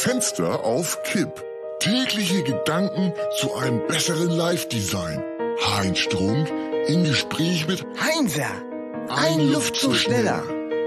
Fenster auf Kipp. Tägliche Gedanken zu einem besseren Live-Design. Heinz Strunk im Gespräch mit Heinzer, ein Luftzug schneller.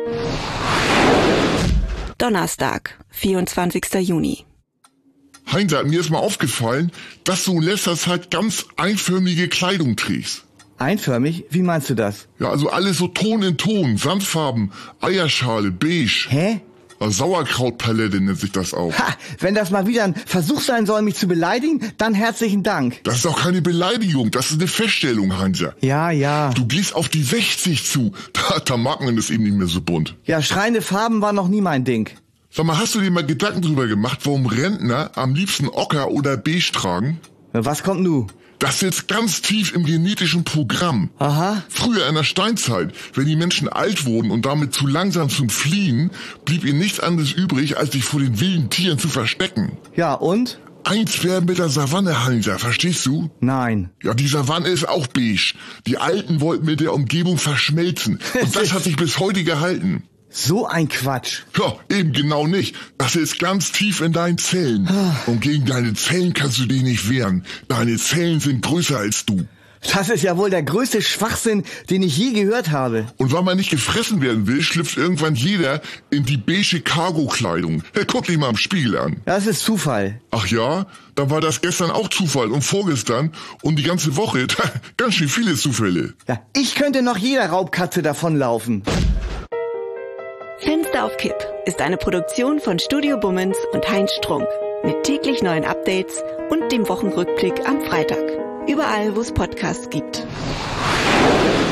Donnerstag, 24. Juni. Heinzer, mir ist mal aufgefallen, dass du in letzter Zeit ganz einförmige Kleidung trägst. Einförmig? Wie meinst du das? Ja, also alles so Ton in Ton, Sandfarben, Eierschale, beige. Hä? Sauerkrautpalette nennt sich das auch. Ha, wenn das mal wieder ein Versuch sein soll, mich zu beleidigen, dann herzlichen Dank. Das ist doch keine Beleidigung, das ist eine Feststellung, Heinzer. Ja. Du gehst auf die 60 zu, da mag man das eben nicht mehr so bunt. Ja, schreiende Farben war noch nie mein Ding. Sag mal, hast du dir mal Gedanken drüber gemacht, warum Rentner am liebsten Ocker oder beige tragen? Was kommt nu? Das sitzt ganz tief im genetischen Programm. Aha. Früher in der Steinzeit, wenn die Menschen alt wurden und damit zu langsam zum Fliehen, blieb ihnen nichts anderes übrig, als sich vor den wilden Tieren zu verstecken. Ja, und? Eins werden mit der Savanne, Heinzer, verstehst du? Nein. Ja, die Savanne ist auch beige. Die Alten wollten mit der Umgebung verschmelzen. Und das hat sich bis heute gehalten. So ein Quatsch. Ja, eben genau nicht. Das ist ganz tief in deinen Zellen. Und gegen deine Zellen kannst du dich nicht wehren. Deine Zellen sind größer als du. Das ist ja wohl der größte Schwachsinn, den ich je gehört habe. Und weil man nicht gefressen werden will, schlüpft irgendwann jeder in die beige Cargo-Kleidung. Guck dich mal im Spiegel an. Das ist Zufall. Ach ja? Dann war das gestern auch Zufall und vorgestern und die ganze Woche. Ganz schön viele Zufälle. Ja, ich könnte noch jeder Raubkatze davonlaufen. Fenster auf Kipp ist eine Produktion von Studio Bummens und Heinz Strunk. Mit täglich neuen Updates und dem Wochenrückblick am Freitag. Überall, wo es Podcasts gibt.